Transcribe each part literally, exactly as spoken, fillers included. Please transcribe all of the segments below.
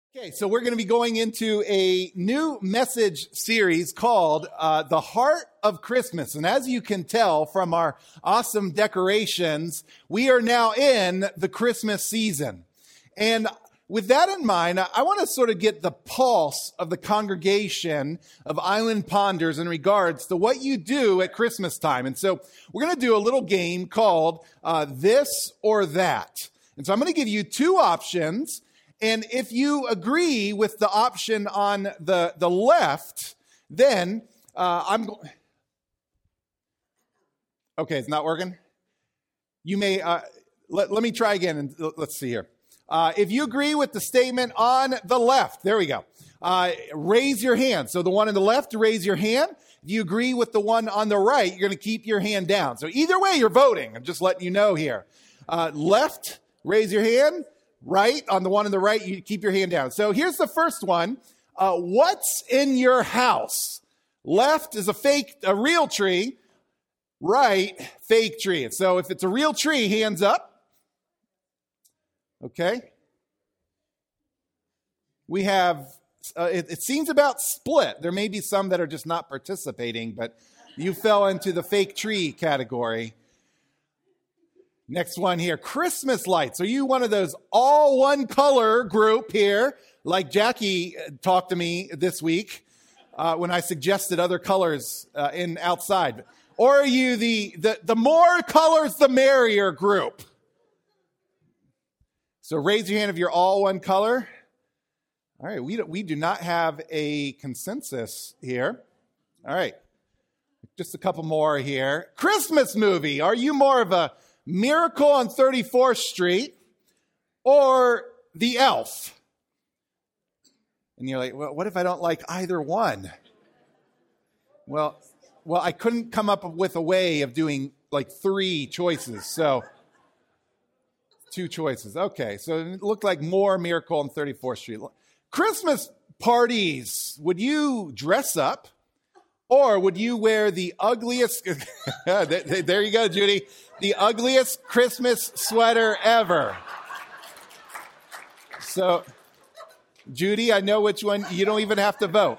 Okay, so we're going to be going into a new message series called uh, The Heart of Christmas. And as you can tell from our awesome decorations, we are now in the Christmas season. And with that in mind, I want to sort of get the pulse of the congregation of Island Ponders in regards to what you do at Christmas time. And so we're going to do a little game called uh, This or That. And so I'm going to give you two options. And if you agree with the option on the, the left, then uh, I'm going... Okay, it's not working? You may... Uh, let, let me try again, and let's see here. Uh, if you agree with the statement on the left, there we go. Uh, raise your hand. So the one on the left, raise your hand. If you agree with the one on the right, you're going to keep your hand down. So either way, you're voting. I'm just letting you know here. Uh, left, raise your hand. Right, on the one on the right, you keep your hand down. So here's the first one. Uh, what's in your house? Left is a fake, a real tree. Right, fake tree. And so if it's a real tree, hands up. Okay. We have, uh, it, it seems about split. There may be some that are just not participating, but you fell into the fake tree category. Next one here, Christmas lights. Are you one of those all one color group here, like Jackie talked to me this week uh, when I suggested other colors uh, in outside? Or are you the, the, the more colors, the merrier group? So raise your hand if you're all one color. All right, we, we do not have a consensus here. All right, just a couple more here. Christmas movie. Are you more of a Miracle on thirty-fourth Street or The Elf? And you're like, well, what if I don't like either one? Well, well, I couldn't come up with a way of doing like three choices. So two choices. Okay. So it looked like more Miracle on thirty-fourth Street. Christmas parties. Would you dress up? Or would you wear the ugliest, there you go, Judy, the ugliest Christmas sweater ever? So, Judy, I know which one, you don't even have to vote.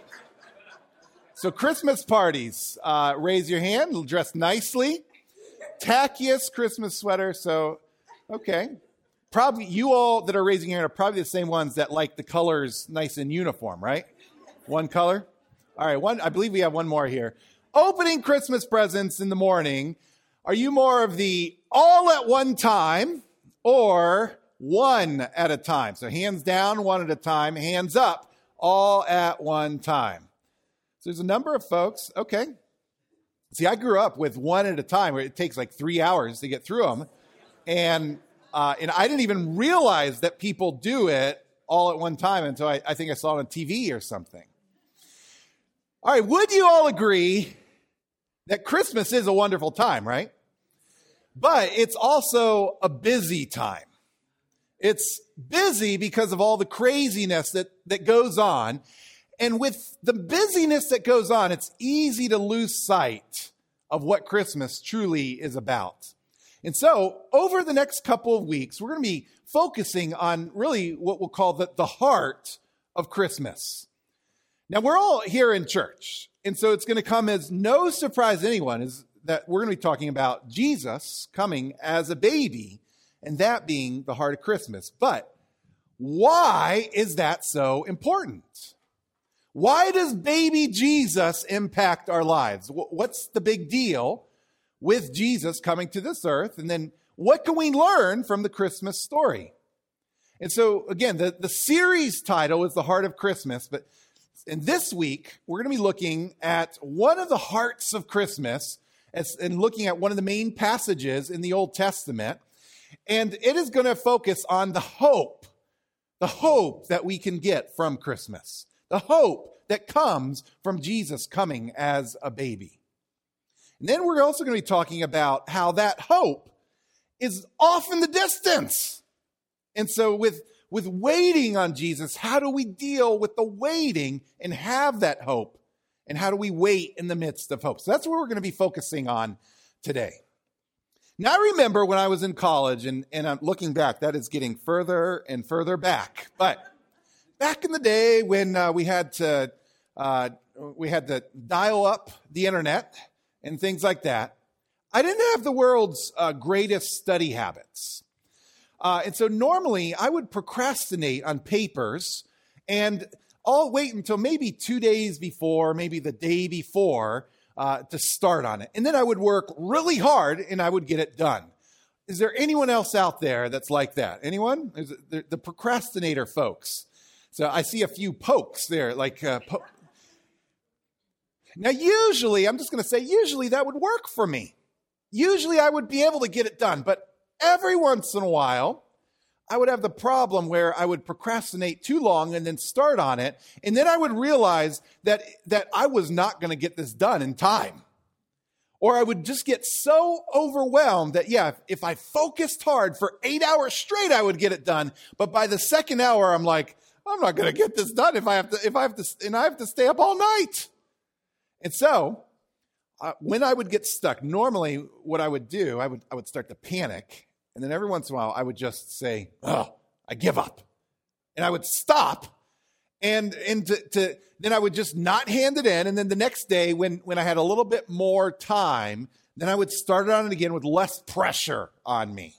So Christmas parties, uh, raise your hand, dress nicely. Tackiest Christmas sweater, so, okay. Probably, you all that are raising your hand are probably the same ones that like the colors nice and uniform, right? One color? All right, one. I believe we have one more here. Opening Christmas presents in the morning. Are you more of the all at one time or one at a time? So hands down, one at a time. Hands up, all at one time. So there's a number of folks. Okay. See, I grew up with one at a time where it takes like three hours to get through them. And, uh, and I didn't even realize that people do it all at one time until I, I think I saw it on T V or something. All right, would you all agree that Christmas is a wonderful time, right? But it's also a busy time. It's busy because of all the craziness that, that goes on. And with the busyness that goes on, it's easy to lose sight of what Christmas truly is about. And so over the next couple of weeks, we're going to be focusing on really what we'll call the, the heart of Christmas. Now, we're all here in church, and so it's going to come as no surprise to anyone is that we're going to be talking about Jesus coming as a baby, and that being the heart of Christmas. But why is that so important? Why does baby Jesus impact our lives? What's the big deal with Jesus coming to this earth? And then what can we learn from the Christmas story? And so, again, the, the series title is The Heart of Christmas, but and this week, we're going to be looking at one of the hearts of Christmas as, and looking at one of the main passages in the Old Testament. And it is going to focus on the hope, the hope that we can get from Christmas, the hope that comes from Jesus coming as a baby. And then we're also going to be talking about how that hope is off in the distance. And so with With waiting on Jesus, how do we deal with the waiting and have that hope? And how do we wait in the midst of hope? So that's what we're going to be focusing on today. Now, I remember when I was in college, and, and I'm looking back, that is getting further and further back. But back in the day when uh, we had to uh, we had to dial up the internet and things like that, I didn't have the world's uh, greatest study habits. Uh, and so normally I would procrastinate on papers and I'll wait until maybe two days before, maybe the day before, uh, to start on it. And then I would work really hard and I would get it done. Is there anyone else out there that's like that? Anyone? Is it the, the procrastinator folks. So I see a few pokes there, like uh, po- Now usually, I'm just going to say, usually that would work for me. Usually I would be able to get it done, but every once in a while, I would have the problem where I would procrastinate too long and then start on it. And then I would realize that, that I was not going to get this done in time. Or I would just get so overwhelmed that, yeah, if, if I focused hard for eight hours straight, I would get it done. But by the second hour, I'm like, I'm not going to get this done if I have to, if I have to, and I have to stay up all night. And so uh, when I would get stuck, normally what I would do, I would, I would start to panic. And then every once in a while, I would just say, oh, I give up. And I would stop. And, and to, to, then I would just not hand it in. And then the next day, when, when I had a little bit more time, then I would start on it again with less pressure on me.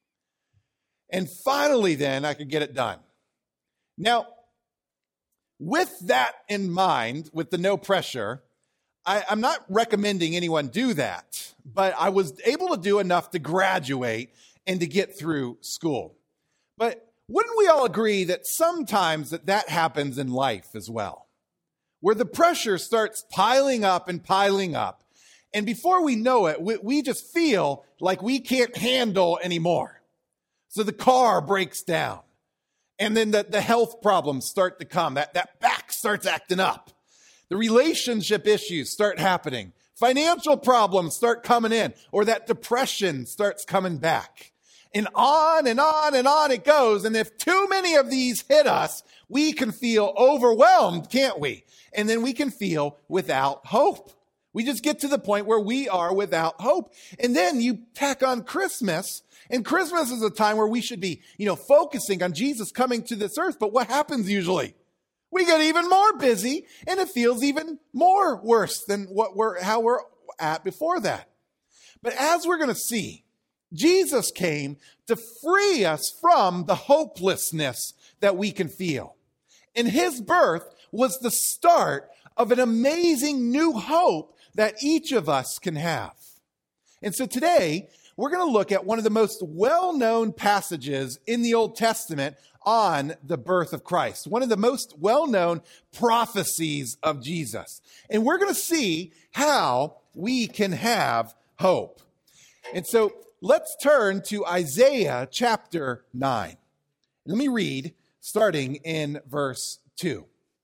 And finally, then I could get it done. Now, with that in mind, with the no pressure, I, I'm not recommending anyone do that. But I was able to do enough to graduate and to get through school. But wouldn't we all agree that sometimes that, that happens in life as well? Where the pressure starts piling up and piling up. And before we know it, we, we just feel like we can't handle anymore. So the car breaks down. And then the, the health problems start to come. That, that back starts acting up. The relationship issues start happening. Financial problems start coming in. Or that depression starts coming back. And on and on and on it goes. And if too many of these hit us, we can feel overwhelmed, can't we? And then we can feel without hope. We just get to the point where we are without hope. And then you tack on Christmas. And Christmas is a time where we should be, you know, focusing on Jesus coming to this earth. But what happens usually? We get even more busy and it feels even more worse than what we're, how we're at before that. But as we're going to see, Jesus came to free us from the hopelessness that we can feel. And his birth was the start of an amazing new hope that each of us can have. And so today, we're going to look at one of the most well-known passages in the Old Testament on the birth of Christ. One of the most well-known prophecies of Jesus. And we're going to see how we can have hope. And so let's turn to Isaiah chapter nine. Let me read, starting in verse two.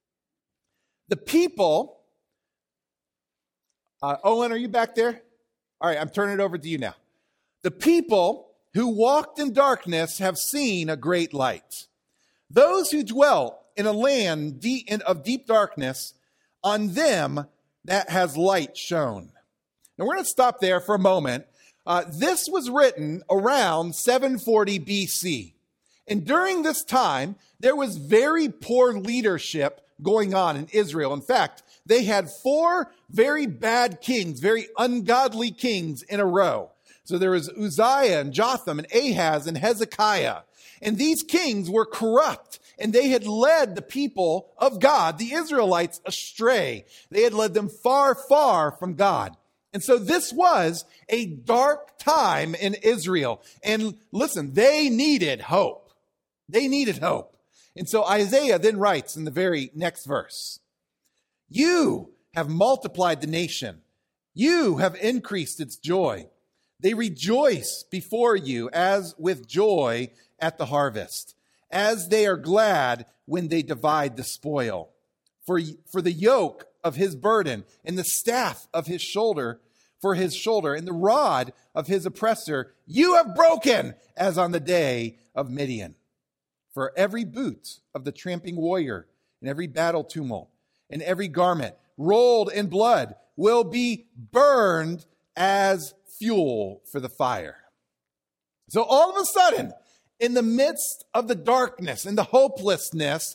The people, uh, Owen, are you back there? All right, I'm turning it over to you now. The people who walked in darkness have seen a great light. Those who dwell in a land deep of deep darkness, on them that has light shone. Now we're going to stop there for a moment. Uh, this was written around seven forty B C. And during this time, there was very poor leadership going on in Israel. In fact, they had four very bad kings, very ungodly kings in a row. So there was Uzziah and Jotham and Ahaz and Hezekiah. And these kings were corrupt, and they had led the people of God, the Israelites, astray. They had led them far, far from God. And so this was a dark time in Israel. And listen, they needed hope. They needed hope. And so Isaiah then writes in the very next verse, "You have multiplied the nation. You have increased its joy. They rejoice before you as with joy at the harvest, as they are glad when they divide the spoil. For, for the yoke of his burden and the staff of his shoulder, for his shoulder, and the rod of his oppressor, you have broken as on the day of Midian. For every boot of the tramping warrior and every battle tumult and every garment rolled in blood will be burned as fuel for the fire." So all of a sudden, in the midst of the darkness and the hopelessness,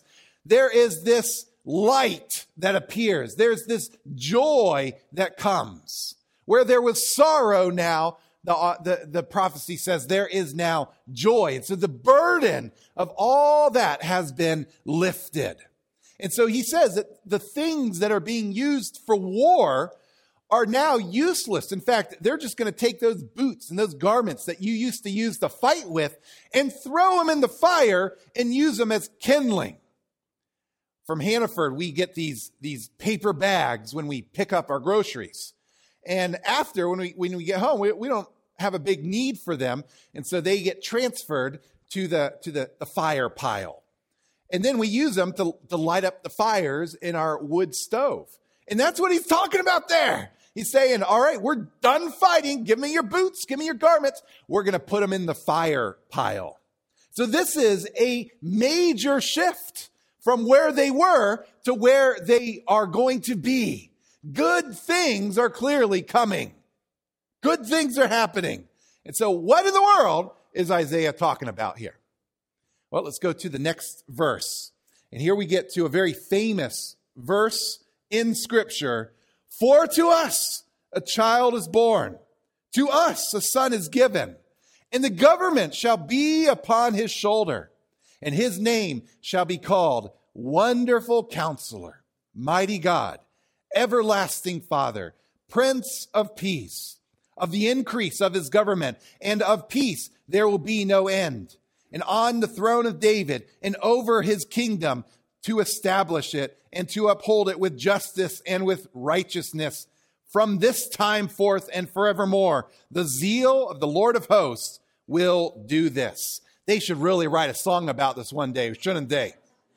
there is this light that appears. There's this joy that comes. Where there was sorrow now, the, uh, the, the prophecy says there is now joy. And so the burden of all that has been lifted. And so he says that the things that are being used for war are now useless. In fact, they're just going to take those boots and those garments that you used to use to fight with and throw them in the fire and use them as kindling. From Hannaford, we get these, these paper bags when we pick up our groceries. And after, when we, when we get home, we, we don't have a big need for them. And so they get transferred to the, to the, the fire pile. And then we use them to, to light up the fires in our wood stove. And that's what he's talking about there. He's saying, all right, we're done fighting. Give me your boots. Give me your garments. We're going to put them in the fire pile. So this is a major shift from where they were to where they are going to be. Good things are clearly coming. Good things are happening. And so what in the world is Isaiah talking about here? Well, let's go to the next verse. And here we get to a very famous verse in Scripture. For to us a child is born, to us a son is given, and the government shall be upon his shoulder, and his name shall be called Wonderful Counselor, Mighty God, Everlasting Father, Prince of Peace. Of the increase of his government and of peace there will be no end. And on the throne of David and over his kingdom, to establish it and to uphold it with justice and with righteousness from this time forth and forevermore. The zeal of the Lord of hosts will do this. They should really write a song about this one day, shouldn't they?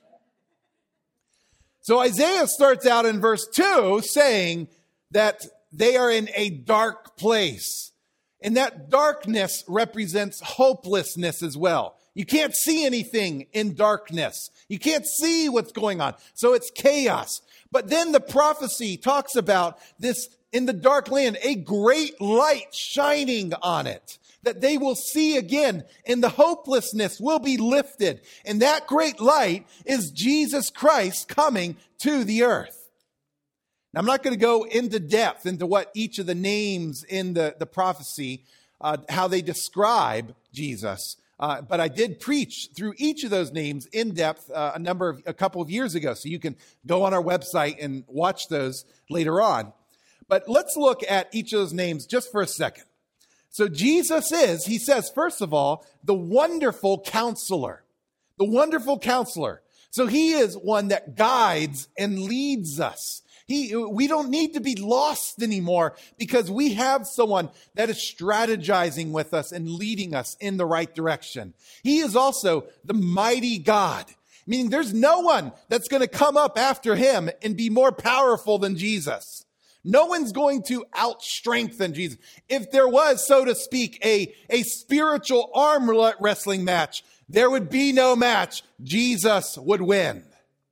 So Isaiah starts out in verse two saying that they are in a dark place. And that darkness represents hopelessness as well. You can't see anything in darkness. You can't see what's going on. So it's chaos. But then the prophecy talks about this in the dark land, a great light shining on it that they will see again, and the hopelessness will be lifted. And that great light is Jesus Christ coming to the earth. Now, I'm not going to go into depth into what each of the names in the, the prophecy, uh, how they describe Jesus. Uh, but I did preach through each of those names in depth uh, a number of, a couple of years ago. So you can go on our website and watch those later on. But let's look at each of those names just for a second. So Jesus is, he says, first of all, the wonderful counselor, the wonderful counselor. So he is one that guides and leads us. He, we don't need to be lost anymore because we have someone that is strategizing with us and leading us in the right direction. He is also the mighty God, meaning there's no one that's going to come up after him and be more powerful than Jesus. No one's going to out-strengthen Jesus. If there was, so to speak, a, a spiritual arm wrestling match, there would be no match. Jesus would win.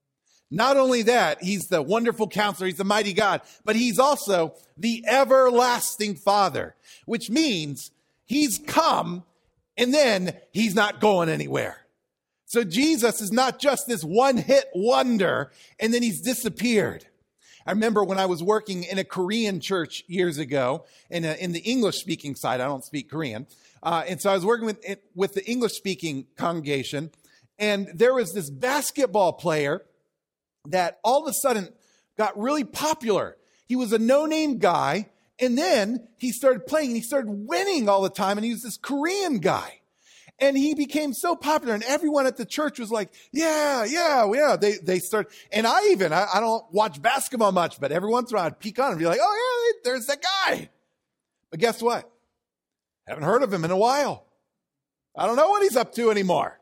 Not only that, he's the wonderful counselor, he's the mighty God, but he's also the everlasting Father, which means he's come and then he's not going anywhere. So Jesus is not just this one-hit wonder and then he's disappeared. I remember when I was working in a Korean church years ago, in, a, in the English-speaking side, I don't speak Korean, uh, and so I was working with, with the English-speaking congregation, and there was this basketball player that all of a sudden got really popular. He was a no-name guy, and then he started playing, and he started winning all the time, and he was this Korean guy. And he became so popular, and everyone at the church was like, yeah, yeah, yeah. They they start, and I even, I, I don't watch basketball much, but every once in a while I'd peek on and be like, oh yeah, there's that guy. But guess what? Haven't heard of him in a while. I don't know what he's up to anymore.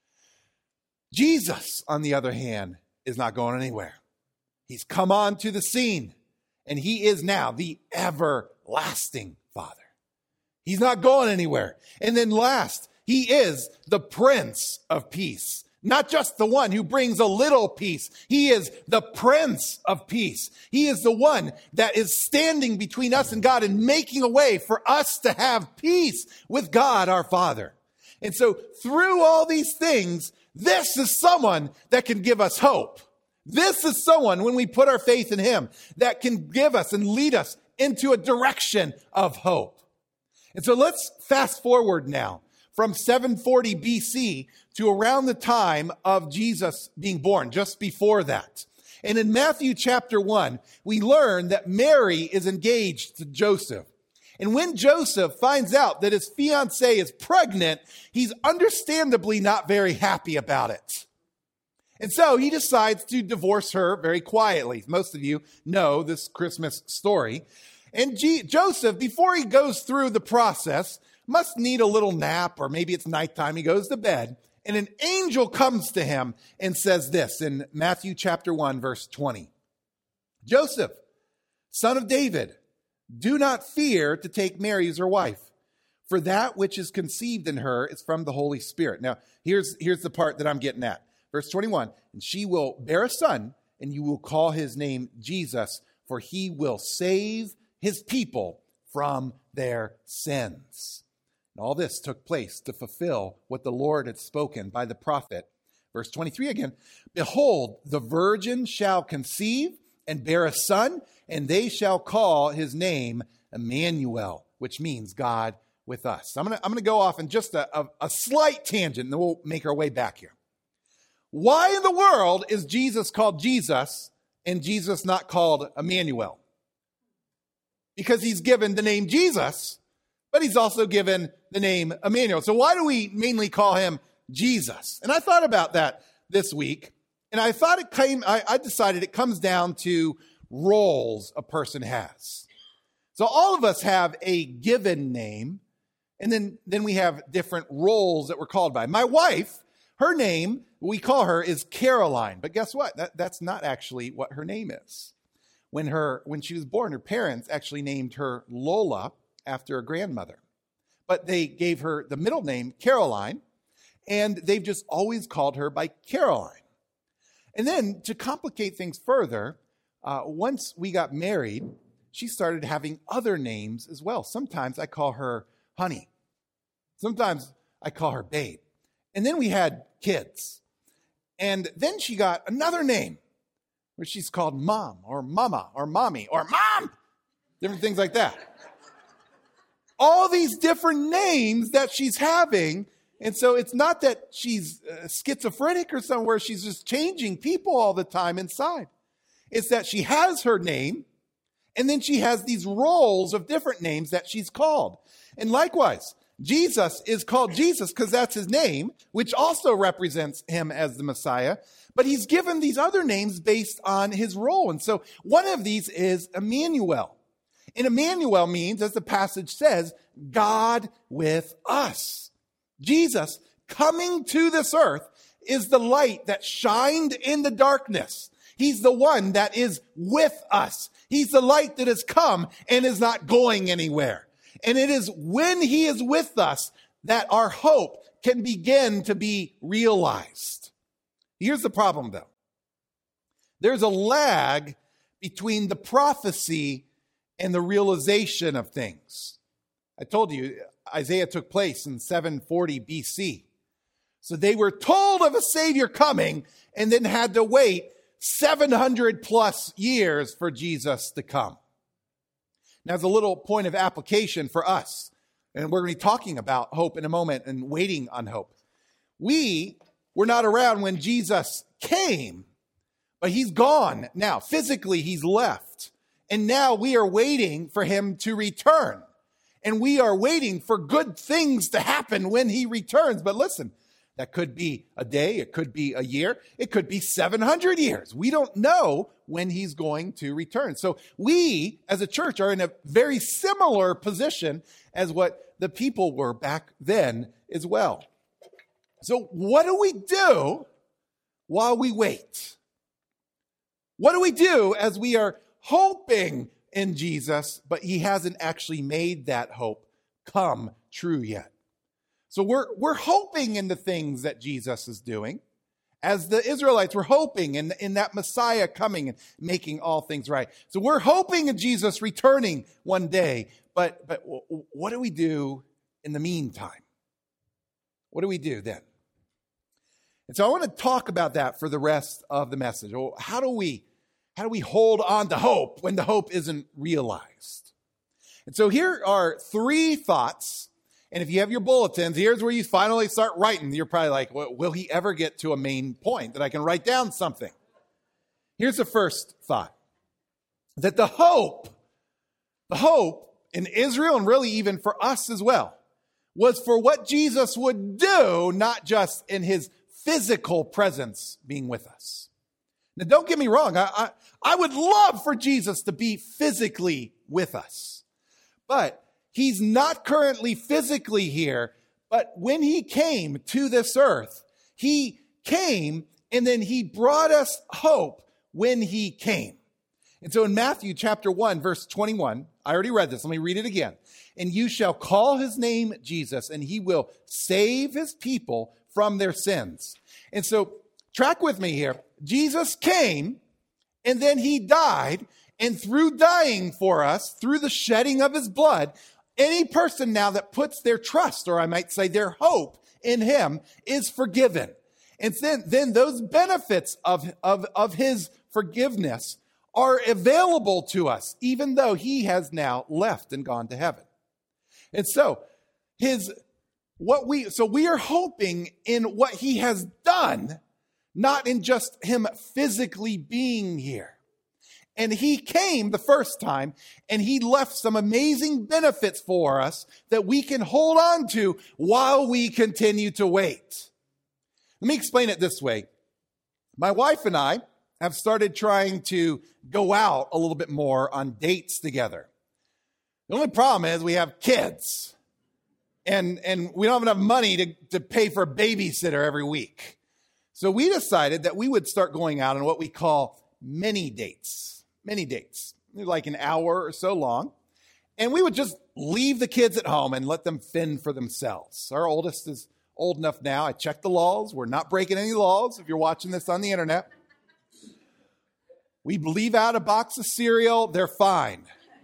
Jesus, on the other hand, is not going anywhere. He's come on to the scene, and he is now the everlasting Father. He's not going anywhere. And then last, he is the Prince of Peace. Not just the one who brings a little peace. He is the Prince of Peace. He is the one that is standing between us and God and making a way for us to have peace with God our Father. And so through all these things, This is someone that can give us hope. This is someone, when we put our faith in him, that can give us and lead us into a direction of hope. And so let's fast forward now from seven forty B C to around the time of Jesus being born, just before that. And in Matthew chapter one, we learn that Mary is engaged to Joseph. And when Joseph finds out that his fiancée is pregnant, he's understandably not very happy about it. And so he decides to divorce her very quietly. Most of you know this Christmas story. And G- Joseph, before he goes through the process, must need a little nap, or maybe it's nighttime, he goes to bed. And an angel comes to him and says this in Matthew chapter one, verse twenty. Joseph, son of David, do not fear to take Mary as your wife, for that which is conceived in her is from the Holy Spirit. Now, here's, here's the part that I'm getting at. Verse twenty-one, and she will bear a son, and you will call his name Jesus, for he will save his people from their sins. And all this took place to fulfill what the Lord had spoken by the prophet. Verse twenty-three again, behold, the virgin shall conceive and bear a son, and they shall call his name Emmanuel, which means God with us. I'm going to I'm going to go off in just a, a, a slight tangent, and then we'll make our way back here. Why in the world is Jesus called Jesus and Jesus not called Emmanuel? Because he's given the name Jesus, but he's also given the name Emmanuel. So why do we mainly call him Jesus? And I thought about that this week, and I thought it came, I, I decided it comes down to roles a person has. So all of us have a given name, and then, then we have different roles that we're called by. My wife, her name, we call her, is Caroline. But guess what? That, that's not actually what her name is. When her when she was born, her parents actually named her Lola after a grandmother. But they gave her the middle name, Caroline, and they've just always called her by Caroline. And then to complicate things further, uh, once we got married, she started having other names as well. Sometimes I call her Honey. Sometimes I call her Babe. And then we had kids. And then she got another name where she's called Mom or Mama or Mommy or Mom. Different things like that. All these different names that she's having. And so it's not that she's uh, schizophrenic or somewhere. She's just changing people all the time inside. It's that she has her name, and then she has these roles of different names that she's called. And likewise, Jesus is called Jesus because that's his name, which also represents him as the Messiah. But he's given these other names based on his role. And so one of these is Emmanuel. And Emmanuel means, as the passage says, God with us. Jesus coming to this earth is the light that shined in the darkness. He's the one that is with us. He's the light that has come and is not going anywhere. And it is when he is with us that our hope can begin to be realized. Here's the problem, though. There's a lag between the prophecy and the realization of things. I told you, Isaiah took place in seven forty B C. So they were told of a Savior coming and then had to wait seven hundred plus years for Jesus to come. Now, as a little point of application for us, and we're going to be talking about hope in a moment and waiting on hope. We were not around when Jesus came, but he's gone now. Physically, he's left. And now we are waiting for him to return. And we are waiting for good things to happen when he returns. But listen, that could be a day, it could be a year, it could be seven hundred years. We don't know when he's going to return. So we, as a church, are in a very similar position as what the people were back then as well. So what do we do while we wait? What do we do as we are hoping in Jesus, but he hasn't actually made that hope come true yet? So we're we're hoping in the things that Jesus is doing. As the Israelites were hoping in, in that Messiah coming and making all things right. So we're hoping in Jesus returning one day. But, but what do we do in the meantime? What do we do then? And so I want to talk about that for the rest of the message. Well, how do we, how do we hold on to hope when the hope isn't realized? And so here are three thoughts. And if you have your bulletins, here's where you finally start writing. You're probably like, well, will he ever get to a main point that I can write down something? Here's the first thought. That the hope, the hope in Israel and really even for us as well, was for what Jesus would do, not just in his physical presence being with us. Now, don't get me wrong. I, I, I would love for Jesus to be physically with us. But he's not currently physically here. But when he came to this earth, he came and then he brought us hope when he came. And so in Matthew chapter one, verse twenty-one, I already read this. Let me read it again. And you shall call his name Jesus, and he will save his people from their sins. And so track with me here. Jesus came, and then he died, and through dying for us, through the shedding of his blood, any person now that puts their trust, or I might say their hope in him, is forgiven. And then, then those benefits of, of, of his forgiveness are available to us, even though he has now left and gone to heaven. And so his what we so we are hoping in what he has done, not in just him physically being here. And he came the first time and he left some amazing benefits for us that we can hold on to while we continue to wait. Let me explain it this way. My wife and I have started trying to go out a little bit more on dates together. The only problem is we have kids and, and we don't have enough money to, to pay for a babysitter every week. So we decided that we would start going out on what we call mini dates, mini dates, like an hour or so long. And we would just leave the kids at home and let them fend for themselves. Our oldest is old enough now. I checked the laws. We're not breaking any laws if you're watching this on the internet. We leave out a box of cereal, they're fine.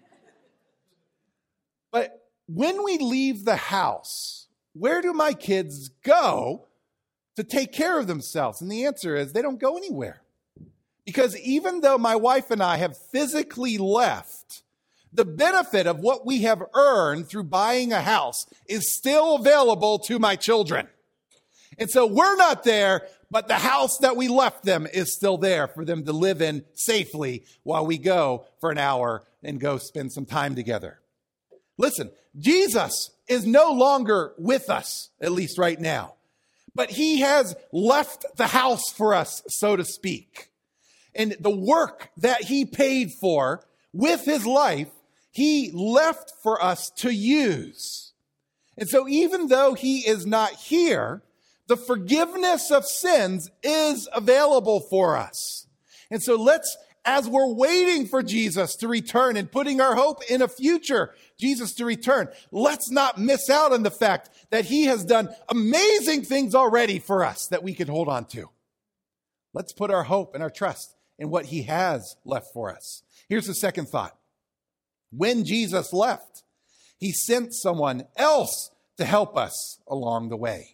But when we leave the house, where do my kids go to take care of themselves? And the answer is they don't go anywhere. Because even though my wife and I have physically left, the benefit of what we have earned through buying a house is still available to my children. And so we're not there, but the house that we left them is still there for them to live in safely while we go for an hour and go spend some time together. Listen, Jesus is no longer with us, at least right now, but he has left the house for us, so to speak. And the work that he paid for with his life, he left for us to use. And so even though he is not here, the forgiveness of sins is available for us. And so let's, as we're waiting for Jesus to return and putting our hope in a future Jesus to return, let's not miss out on the fact that he has done amazing things already for us that we can hold on to. Let's put our hope and our trust in what he has left for us. Here's the second thought. When Jesus left, he sent someone else to help us along the way.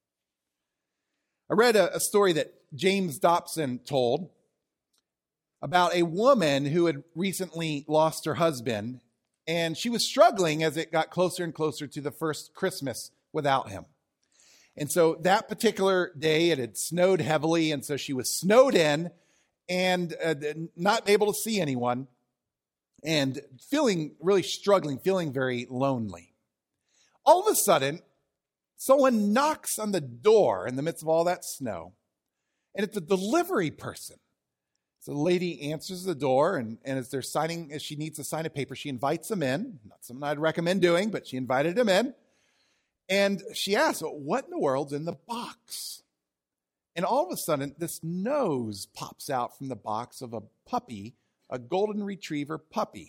I read a, a story that James Dobson told about a woman who had recently lost her husband, and she was struggling as it got closer and closer to the first Christmas without him. And so that particular day, it had snowed heavily, and so she was snowed in and uh, not able to see anyone and feeling really struggling, feeling very lonely. All of a sudden, someone knocks on the door in the midst of all that snow, and it's a delivery person. So the lady answers the door, and, and as they're signing, as she needs to sign a paper, she invites him in. Not something I'd recommend doing, but she invited him in. And she asks, well, what in the world's in the box? And all of a sudden, this nose pops out from the box of a puppy, a golden retriever puppy.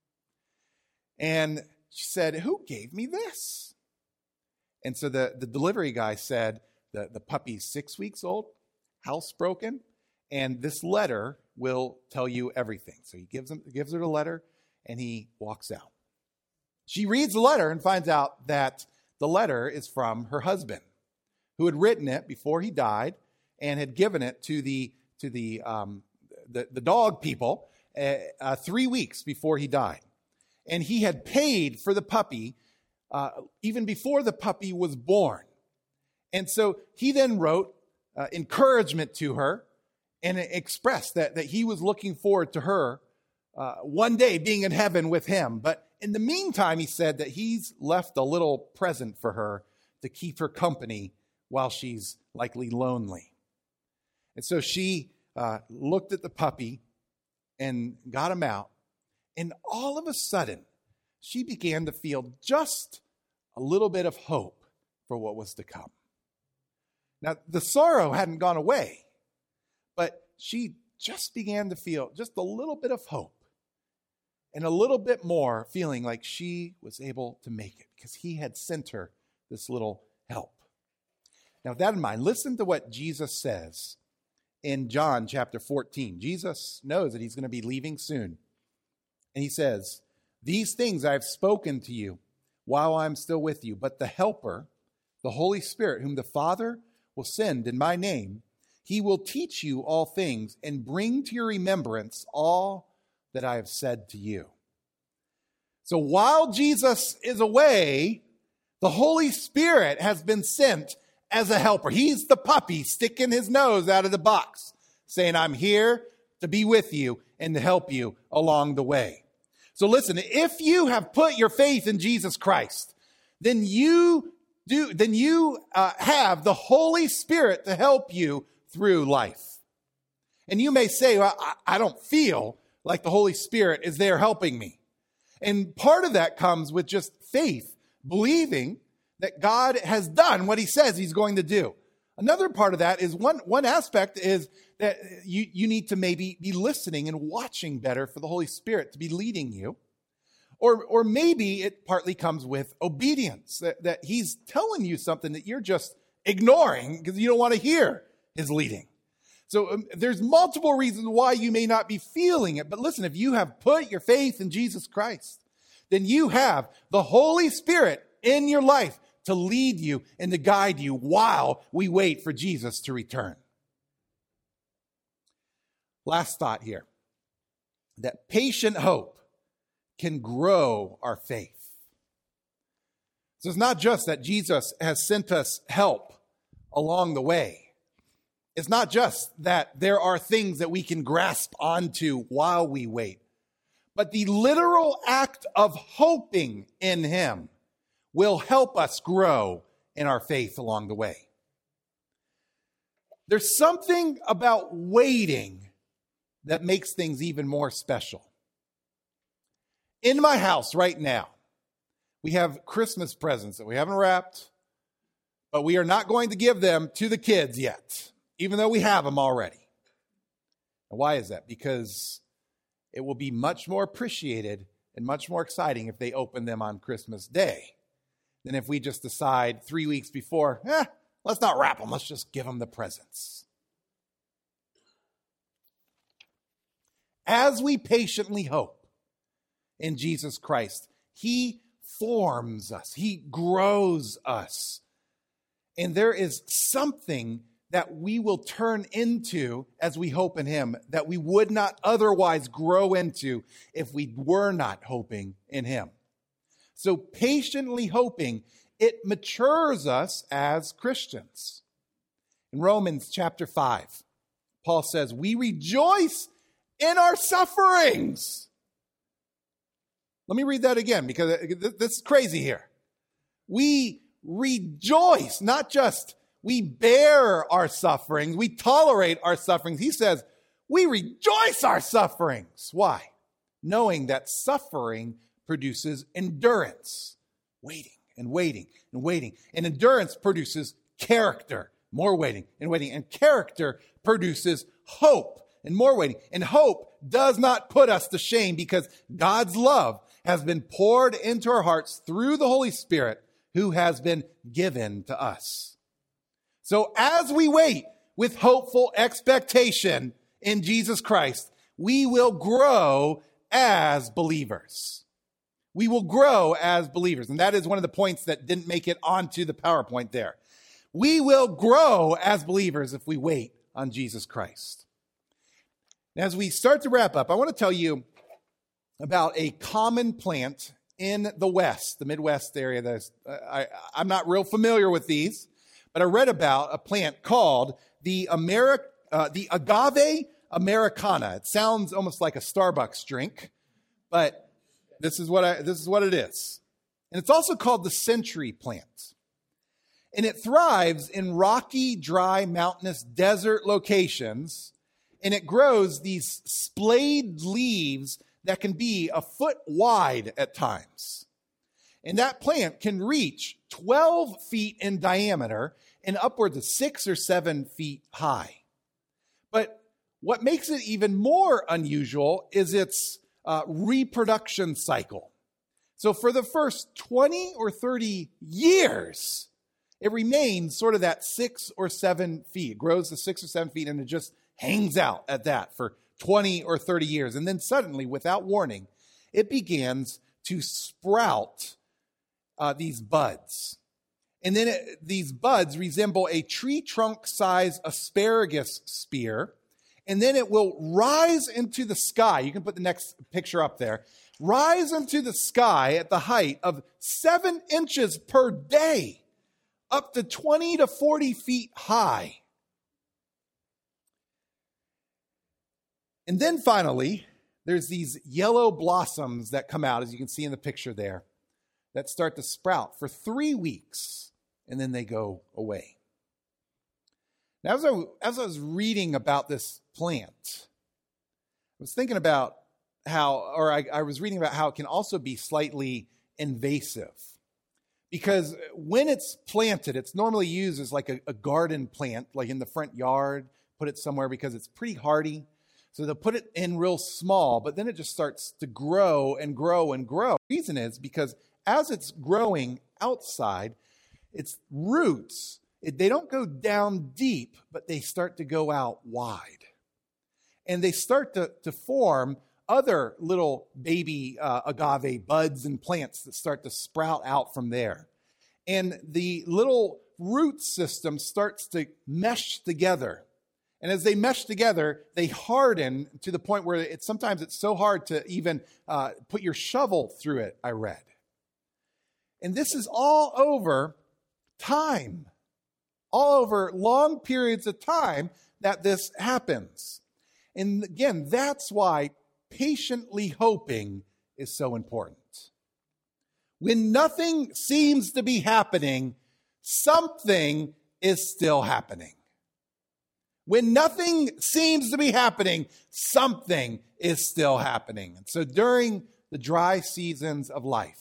And she said, who gave me this? And so the, the delivery guy said, the, the puppy's six weeks old, housebroken, and this letter will tell you everything. So he gives him, gives her the letter, and he walks out. She reads the letter and finds out that the letter is from her husband, who had written it before he died, and had given it to the to the um, the, the dog people uh, uh, three weeks before he died. And he had paid for the puppy uh, even before the puppy was born. And so he then wrote uh, encouragement to her and expressed that, that he was looking forward to her uh, one day being in heaven with him. But in the meantime, he said that he's left a little present for her to keep her company while she's likely lonely. And so she uh, looked at the puppy and got him out. And all of a sudden, she began to feel just a little bit of hope for what was to come. Now, the sorrow hadn't gone away, but she just began to feel just a little bit of hope and a little bit more feeling like she was able to make it because he had sent her this little help. Now, with that in mind, listen to what Jesus says in John chapter fourteen. Jesus knows that he's going to be leaving soon. And he says, "These things I have spoken to you while I'm still with you, but the Helper, the Holy Spirit, whom the Father will send in my name, he will teach you all things and bring to your remembrance all that I have said to you." So while Jesus is away, the Holy Spirit has been sent as a helper. He's the puppy sticking his nose out of the box, saying, "I'm here to be with you and to help you along the way." So listen, if you have put your faith in Jesus Christ, then you do, then you uh, have the Holy Spirit to help you through life. And you may say, "Well, I, I don't feel like the Holy Spirit is there helping me." And part of that comes with just faith, believing that God has done what he says he's going to do. Another part of that is one, one aspect is that you, you need to maybe be listening and watching better for the Holy Spirit to be leading you. Or, or maybe it partly comes with obedience, that, that he's telling you something that you're just ignoring because you don't want to hear his leading. So um, there's multiple reasons why you may not be feeling it. But listen, if you have put your faith in Jesus Christ, then you have the Holy Spirit in your life to lead you and to guide you while we wait for Jesus to return. Last thought here, that patient hope can grow our faith. So it's not just that Jesus has sent us help along the way. It's not just that there are things that we can grasp onto while we wait, but the literal act of hoping in him will help us grow in our faith along the way. There's something about waiting that makes things even more special. In my house right now, we have Christmas presents that we haven't wrapped, but we are not going to give them to the kids yet, even though we have them already. And why is that? Because it will be much more appreciated and much more exciting if they open them on Christmas Day than if we just decide three weeks before, eh, let's not wrap them, let's just give them the presents. As we patiently hope in Jesus Christ, he forms us, he grows us. And there is something that we will turn into as we hope in him that we would not otherwise grow into if we were not hoping in him. So patiently hoping, it matures us as Christians. In Romans chapter five, Paul says, "We rejoice in our sufferings." Let me read that again because this is crazy here. We rejoice, not just we bear our sufferings, we tolerate our sufferings. He says, we rejoice our sufferings. Why? Knowing that suffering produces endurance. Waiting and waiting and waiting. And endurance produces character. More waiting and waiting. And character produces hope and more waiting. And hope does not put us to shame because God's love has been poured into our hearts through the Holy Spirit who has been given to us. So as we wait with hopeful expectation in Jesus Christ, we will grow as believers. We will grow as believers. And that is one of the points that didn't make it onto the PowerPoint there. We will grow as believers if we wait on Jesus Christ. Now, as we start to wrap up, I want to tell you about a common plant in the West, the Midwest area. That I, I'm not real familiar with these, but I read about a plant called the Ameri- uh, the Agave Americana. It sounds almost like a Starbucks drink, but this is what I, this is what it is. And it's also called the century plant. And it thrives in rocky, dry, mountainous desert locations, and it grows these splayed leaves that can be a foot wide at times. And that plant can reach twelve feet in diameter and upwards of six or seven feet high. But what makes it even more unusual is its uh, reproduction cycle. So for the first twenty or thirty years, it remains sort of that six or seven feet. It grows to six or seven feet and it just hangs out at that for twenty or thirty years. And then suddenly, without warning, it begins to sprout uh, these buds. And then it, these buds resemble a tree trunk size asparagus spear. And then it will rise into the sky. You can put the next picture up there. Rise into the sky at the height of seven inches per day, up to twenty to forty feet high. And then finally, there's these yellow blossoms that come out, as you can see in the picture there, that start to sprout for three weeks, and then they go away. Now, as I, as I was reading about this plant, I was thinking about how, or I, I was reading about how it can also be slightly invasive. Because when it's planted, it's normally used as like a, a garden plant, like in the front yard, put it somewhere because it's pretty hardy. So they'll put it in real small, but then it just starts to grow and grow and grow. The reason is because as it's growing outside, its roots, it, they don't go down deep, but they start to go out wide. And they start to, to form other little baby uh, agave buds and plants that start to sprout out from there. And the little root system starts to mesh together. And as they mesh together, they harden to the point where it, sometimes it's so hard to even uh, put your shovel through it, I read. And this is all over time, all over long periods of time that this happens. And again, that's why patiently hoping is so important. When nothing seems to be happening, something is still happening. When nothing seems to be happening, something is still happening. And so during the dry seasons of life,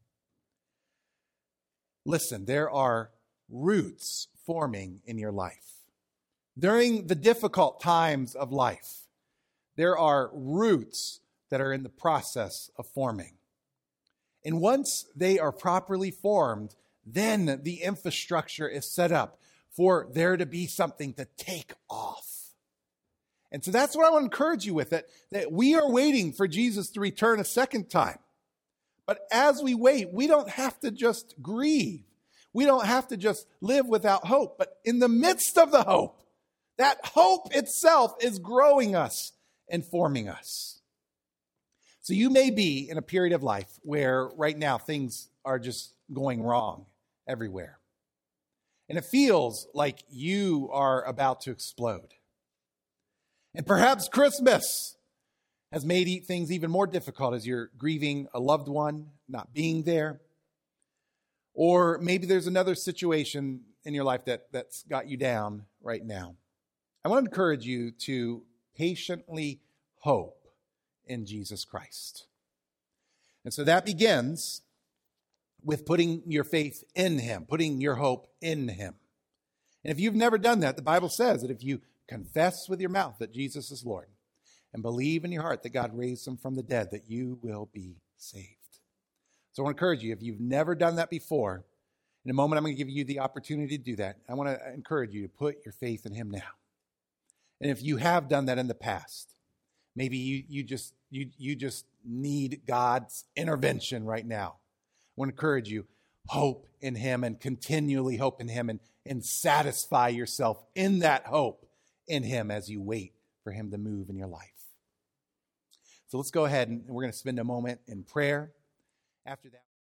listen, there are roots forming in your life. During the difficult times of life, there are roots that are in the process of forming. And once they are properly formed, then the infrastructure is set up for there to be something to take off. And so that's what I want to encourage you with it, that we are waiting for Jesus to return a second time. But as we wait, we don't have to just grieve. We don't have to just live without hope. But in the midst of the hope, that hope itself is growing us and forming us. So you may be in a period of life where right now things are just going wrong everywhere. And it feels like you are about to explode. And perhaps Christmas has made things even more difficult as you're grieving a loved one not being there. Or maybe there's another situation in your life that, that's got you down right now. I want to encourage you to patiently hope in Jesus Christ. And so that begins with putting your faith in him, putting your hope in him. And if you've never done that, the Bible says that if you confess with your mouth that Jesus is Lord and believe in your heart that God raised him from the dead, that you will be saved. So I want to encourage you, if you've never done that before, in a moment I'm going to give you the opportunity to do that. I want to encourage you to put your faith in him now. And if you have done that in the past, maybe you, you just you you just need God's intervention right now. I want to encourage you, hope in him and continually hope in him and, and satisfy yourself in that hope in him as you wait for him to move in your life. So let's go ahead and we're going to spend a moment in prayer. After that.